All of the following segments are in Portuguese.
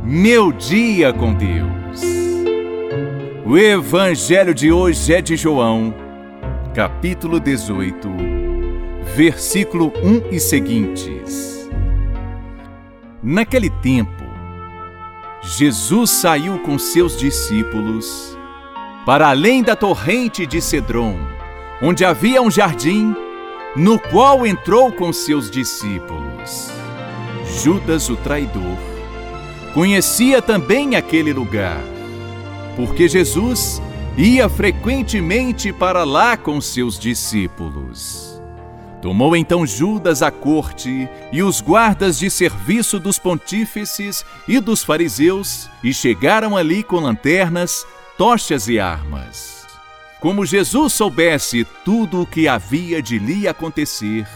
Meu dia com Deus. O evangelho de hoje é de João, capítulo 18, versículo 1 e seguintes. Naquele tempo, Jesus saiu com seus discípulos para além da torrente de Cedron, onde havia um jardim, no qual entrou com seus discípulos. Judas, o traidor, conhecia também aquele lugar, porque Jesus ia frequentemente para lá com seus discípulos. Tomou então Judas a corte e os guardas de serviço dos pontífices e dos fariseus e chegaram ali com lanternas, tochas e armas. Como Jesus soubesse tudo o que havia de lhe acontecer,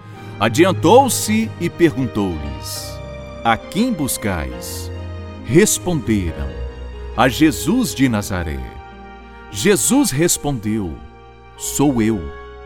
adiantou-se e perguntou-lhes: A quem buscais? Responderam: A Jesus de Nazaré. Jesus respondeu: Sou eu.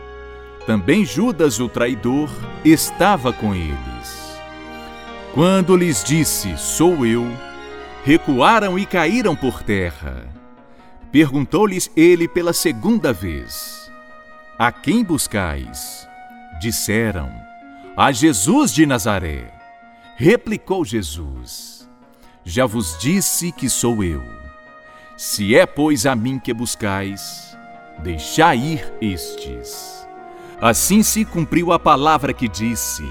Também Judas, o traidor, estava com eles. Quando lhes disse: Sou eu, recuaram e caíram por terra. Perguntou-lhes ele pela segunda vez: A quem buscais? Disseram: A Jesus de Nazaré. Replicou Jesus: Já vos disse que sou eu. Se é, pois, a mim que buscais, deixai ir estes. Assim se cumpriu a palavra que disse: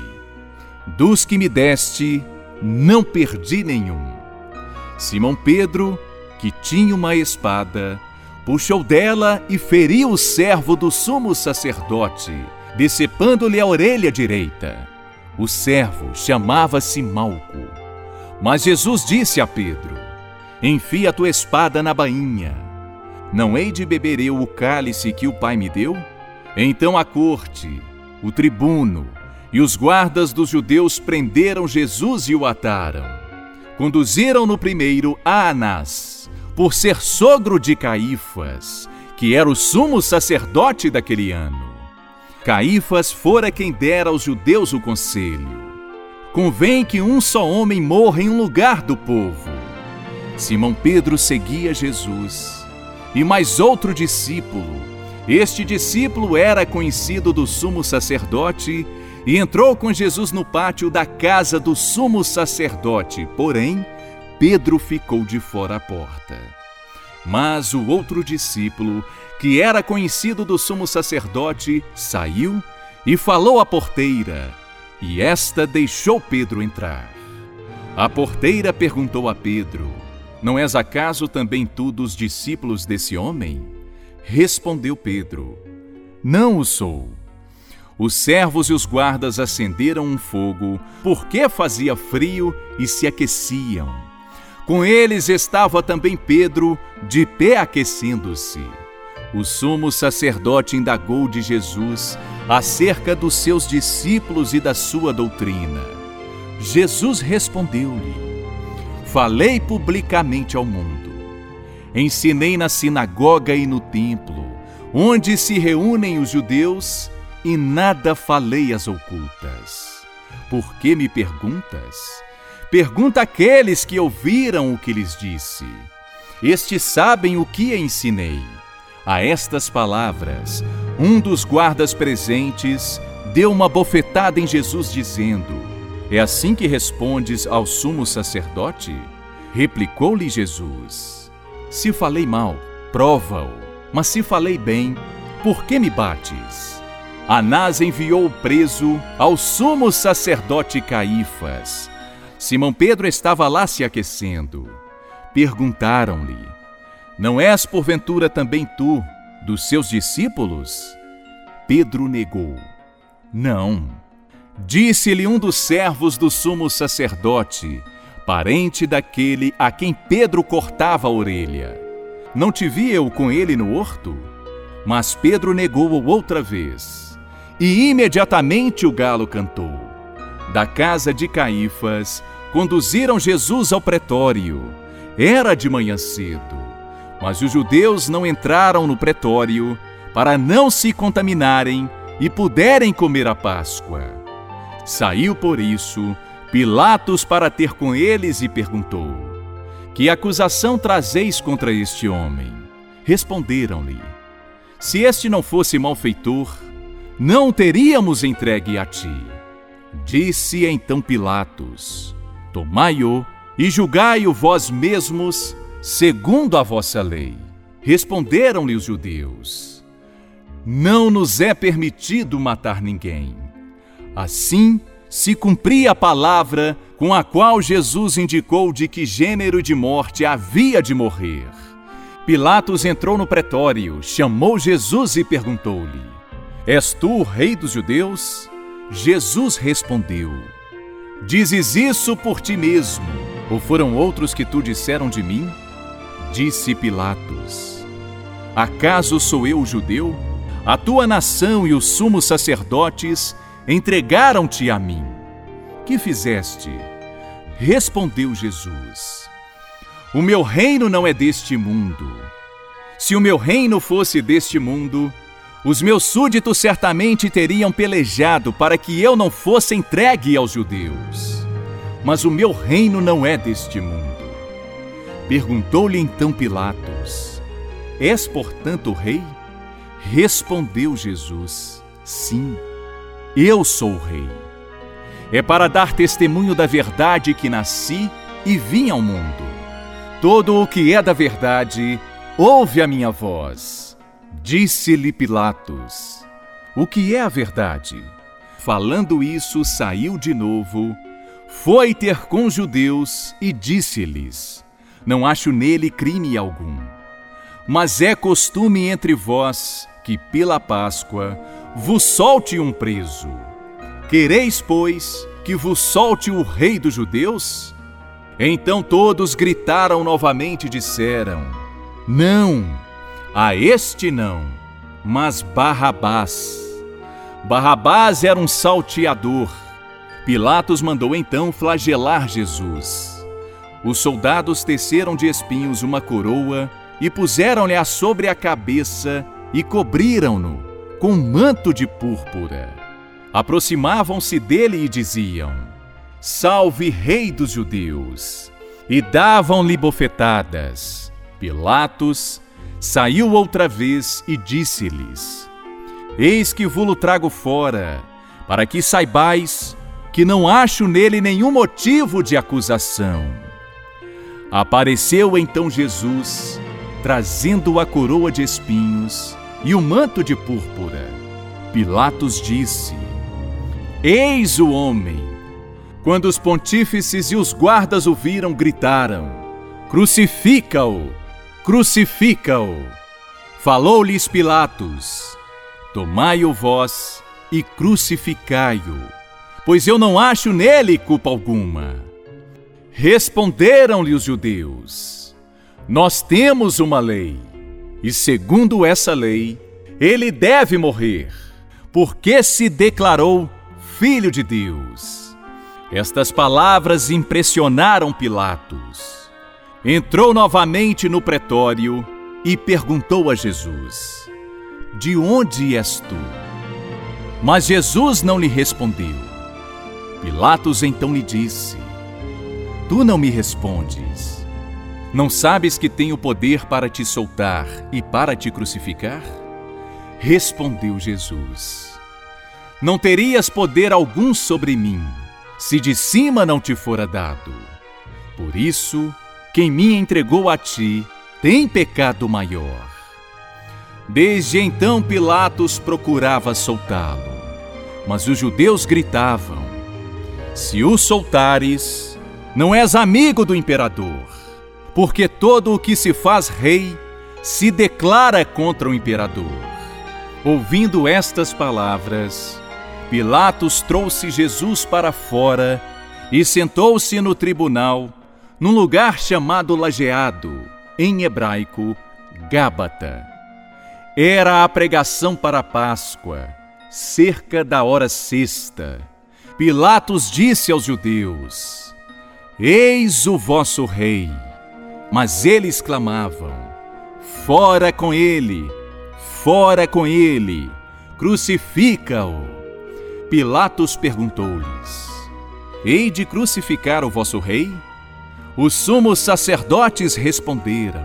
Dos que me deste, não perdi nenhum. Simão Pedro, que tinha uma espada, puxou dela e feriu o servo do sumo sacerdote, decepando-lhe a orelha direita. O servo chamava-se Malco. Mas Jesus disse a Pedro: Enfia a tua espada na bainha. Não hei de beber eu o cálice que o Pai me deu? Então a corte, o tribuno e os guardas dos judeus prenderam Jesus e o ataram. Conduziram-no primeiro a Anás, por ser sogro de Caifás, que era o sumo sacerdote daquele ano. Caifás fora quem dera aos judeus o conselho: Convém que um só homem morra em um lugar do povo. Simão Pedro seguia Jesus, e mais outro discípulo. Este discípulo era conhecido do sumo sacerdote e entrou com Jesus no pátio da casa do sumo sacerdote, porém, Pedro ficou de fora à porta. Mas o outro discípulo, que era conhecido do sumo sacerdote, saiu e falou à porteira, e esta deixou Pedro entrar. A porteira perguntou a Pedro: Não és acaso também tu dos discípulos desse homem? Respondeu Pedro: Não o sou. Os servos e os guardas acenderam um fogo, porque fazia frio, e se aqueciam. Com eles estava também Pedro, de pé aquecendo-se. O sumo sacerdote indagou de Jesus acerca dos seus discípulos e da sua doutrina. Jesus respondeu-lhe: Falei publicamente ao mundo. Ensinei na sinagoga e no templo, onde se reúnem os judeus, e nada falei às ocultas. Por que me perguntas? Pergunta àqueles que ouviram o que lhes disse. Estes sabem o que ensinei. A estas palavras, um dos guardas presentes deu uma bofetada em Jesus, dizendo: É assim que respondes ao sumo sacerdote? Replicou-lhe Jesus: Se falei mal, prova-o. Mas se falei bem, por que me bates? Anás enviou o preso ao sumo sacerdote Caifás. Simão Pedro estava lá se aquecendo. Perguntaram-lhe: Não és porventura também tu dos seus discípulos? Pedro negou: Não. Disse-lhe um dos servos do sumo sacerdote, parente daquele a quem Pedro cortava a orelha: Não te vi eu com ele no horto? Mas Pedro negou-o outra vez. E imediatamente o galo cantou. Da casa de Caifás, conduziram Jesus ao pretório. Era de manhã cedo, mas os judeus não entraram no pretório para não se contaminarem e puderem comer a Páscoa. Saiu por isso Pilatos para ter com eles e perguntou: Que acusação trazeis contra este homem? Responderam-lhe: Se este não fosse malfeitor, não o teríamos entregue a ti. Disse então Pilatos: Tomai-o e julgai-o vós mesmos, segundo a vossa lei. Responderam-lhe os judeus: Não nos é permitido matar ninguém. Assim se cumpria a palavra com a qual Jesus indicou de que gênero de morte havia de morrer. Pilatos entrou no pretório, chamou Jesus e perguntou-lhe: És tu o rei dos judeus? Jesus respondeu: Dizes isso por ti mesmo, ou foram outros que tu disseram de mim? Disse Pilatos: Acaso sou eu o judeu? A tua nação e os sumos sacerdotes entregaram-te a mim. Que fizeste? Respondeu Jesus: O meu reino não é deste mundo. Se o meu reino fosse deste mundo, os meus súditos certamente teriam pelejado para que eu não fosse entregue aos judeus. Mas o meu reino não é deste mundo. Perguntou-lhe então Pilatos: És, portanto, o rei? Respondeu Jesus: Sim, eu sou o rei. É para dar testemunho da verdade que nasci e vim ao mundo. Todo o que é da verdade, ouve a minha voz. Disse-lhe Pilatos: O que é a verdade? Falando isso, saiu de novo, foi ter com os judeus e disse-lhes: Não acho nele crime algum. Mas é costume entre vós que pela Páscoa vos solte um preso. Quereis, pois, que vos solte o rei dos judeus? Então todos gritaram novamente e disseram: Não, a este não, mas Barrabás. Barrabás era um salteador. Pilatos mandou então flagelar Jesus. Os soldados teceram de espinhos uma coroa e puseram-lhe-a sobre a cabeça e cobriram-no com um manto de púrpura. Aproximavam-se dele e diziam: Salve, rei dos judeus! E davam-lhe bofetadas. Pilatos saiu outra vez e disse-lhes: Eis que vo-lo trago fora, para que saibais que não acho nele nenhum motivo de acusação. Apareceu então Jesus, trazendo a coroa de espinhos e o manto de púrpura. Pilatos disse: Eis o homem! Quando os pontífices e os guardas o viram, gritaram: Crucifica-o! Crucifica-o! Falou-lhes Pilatos: Tomai-o vós e crucificai-o, pois eu não acho nele culpa alguma. Responderam-lhe os judeus: Nós temos uma lei, e segundo essa lei, ele deve morrer, porque se declarou Filho de Deus. Estas palavras impressionaram Pilatos. Entrou novamente no pretório e perguntou a Jesus: De onde és tu? Mas Jesus não lhe respondeu. Pilatos então lhe disse: Tu não me respondes? Não sabes que tenho poder para te soltar e para te crucificar? Respondeu Jesus: Não terias poder algum sobre mim, se de cima não te fora dado. Por isso, quem me entregou a ti tem pecado maior. Desde então Pilatos procurava soltá-lo, mas os judeus gritavam: Se o soltares, não és amigo do imperador, porque todo o que se faz rei se declara contra o imperador. Ouvindo estas palavras, Pilatos trouxe Jesus para fora e sentou-se no tribunal, num lugar chamado Lajeado, em hebraico, Gábata. Era a pregação para a Páscoa, cerca da hora sexta. Pilatos disse aos judeus: Eis o vosso rei. Mas eles clamavam: Fora com ele! Fora com ele! Crucifica-o! Pilatos perguntou-lhes: Hei de crucificar o vosso rei? Os sumos sacerdotes responderam: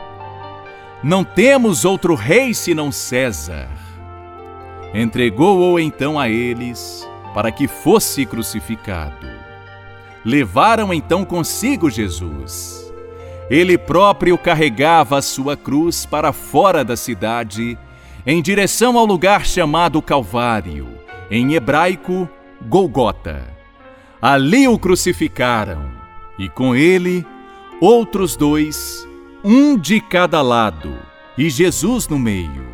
Não temos outro rei senão César. Entregou-o então a eles, para que fosse crucificado. Levaram então consigo Jesus. Ele próprio carregava a sua cruz para fora da cidade, em direção ao lugar chamado Calvário, em hebraico, Golgota. Ali o crucificaram, e com ele outros dois, um de cada lado, e Jesus no meio.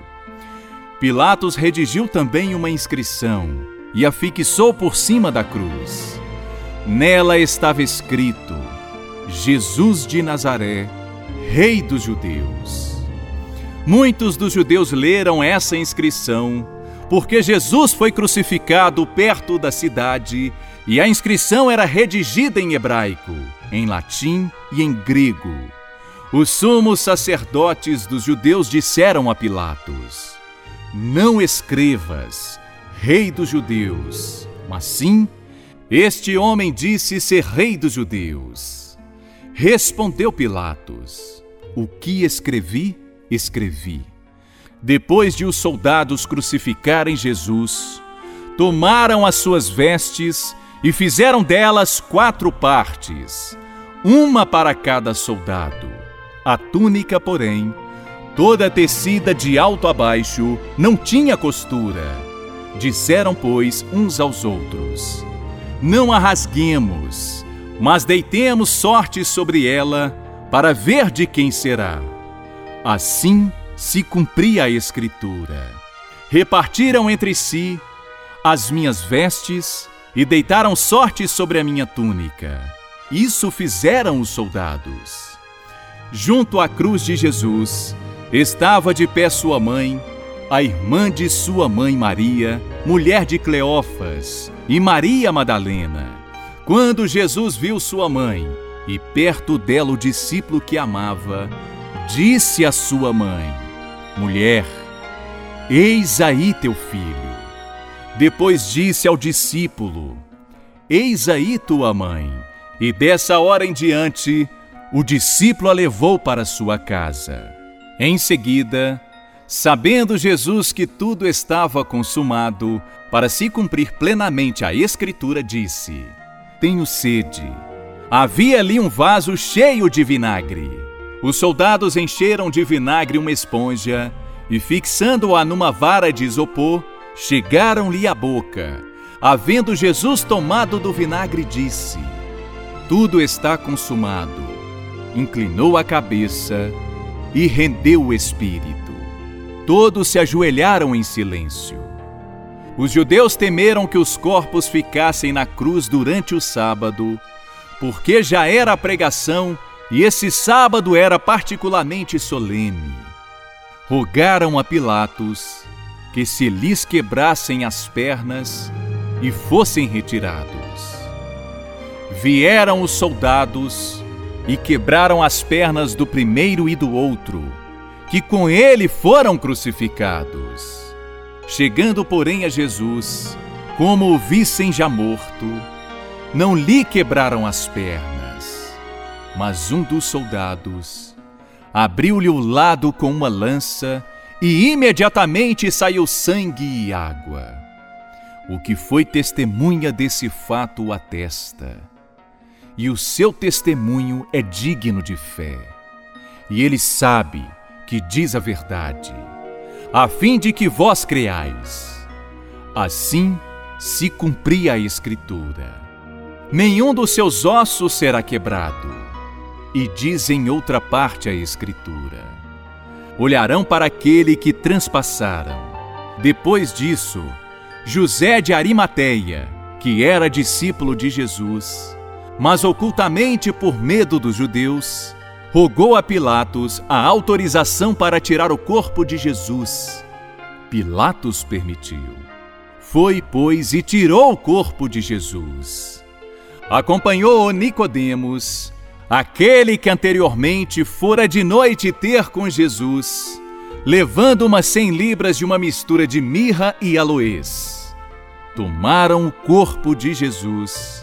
Pilatos redigiu também uma inscrição e a fixou por cima da cruz. Nela estava escrito: Jesus de Nazaré, Rei dos Judeus. Muitos dos judeus leram essa inscrição, porque Jesus foi crucificado perto da cidade e a inscrição era redigida em hebraico, em latim e em grego. Os sumos sacerdotes dos judeus disseram a Pilatos: Não escrevas, Rei dos Judeus, mas sim, este homem disse ser Rei dos Judeus. Respondeu Pilatos: O que escrevi, escrevi. Depois de os soldados crucificarem Jesus, tomaram as suas vestes e fizeram delas 4 partes, uma para cada soldado. A túnica, porém, toda tecida de alto a baixo, não tinha costura. Disseram, pois, uns aos outros: Não a rasguemos, mas deitemos sorte sobre ela, para ver de quem será. Assim se cumpria a Escritura. Repartiram entre si as minhas vestes e deitaram sorte sobre a minha túnica. Isso fizeram os soldados. Junto à cruz de Jesus estava de pé sua mãe, a irmã de sua mãe Maria, mulher de Cleófas, e Maria Madalena. Quando Jesus viu sua mãe e perto dela o discípulo que amava, disse à sua mãe: Mulher, eis aí teu filho. Depois disse ao discípulo: Eis aí tua mãe. E dessa hora em diante, o discípulo a levou para sua casa. Em seguida, sabendo Jesus que tudo estava consumado, para se cumprir plenamente a Escritura, disse: Tenho sede. Havia ali um vaso cheio de vinagre. Os soldados encheram de vinagre uma esponja e, fixando-a numa vara de isopor, chegaram-lhe à boca. Havendo Jesus tomado do vinagre, disse: Tudo está consumado. Inclinou a cabeça e rendeu o espírito. Todos se ajoelharam em silêncio. Os judeus temeram que os corpos ficassem na cruz durante o sábado, porque já era a pregação e esse sábado era particularmente solene. Rogaram a Pilatos que se lhes quebrassem as pernas e fossem retirados. Vieram os soldados e quebraram as pernas do primeiro e do outro, que com ele foram crucificados. Chegando, porém, a Jesus, como o vissem já morto, não lhe quebraram as pernas, mas um dos soldados abriu-lhe o lado com uma lança e imediatamente saiu sangue e água. O que foi testemunha desse fato o atesta, e o seu testemunho é digno de fé. E ele sabe que diz a verdade, a fim de que vós creais. Assim se cumpria a Escritura: Nenhum dos seus ossos será quebrado. E diz em outra parte a Escritura: Olharão para aquele que transpassaram. Depois disso, José de Arimateia, que era discípulo de Jesus, mas ocultamente por medo dos judeus, rogou a Pilatos a autorização para tirar o corpo de Jesus. Pilatos permitiu. Foi, pois, e tirou o corpo de Jesus. Acompanhou-o Nicodemos, aquele que anteriormente fora de noite ter com Jesus, levando umas 100 libras de uma mistura de mirra e aloés. Tomaram o corpo de Jesus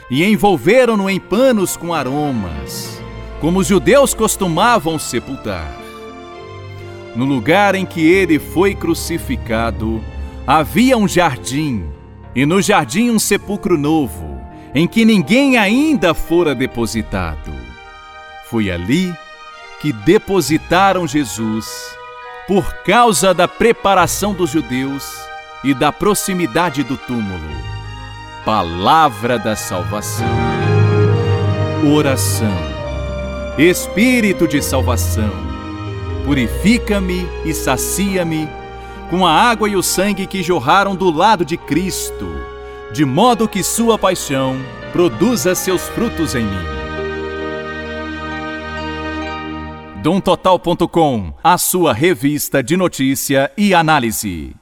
e envolveram-no em panos com aromas, como os judeus costumavam sepultar. No lugar em que ele foi crucificado, havia um jardim, e no jardim um sepulcro novo, em que ninguém ainda fora depositado. Foi ali que depositaram Jesus, por causa da preparação dos judeus e da proximidade do túmulo. Palavra da salvação. Oração. Espírito de salvação, purifica-me e sacia-me com a água e o sangue que jorraram do lado de Cristo, de modo que sua paixão produza seus frutos em mim. DomTotal.com, a sua revista de notícia e análise.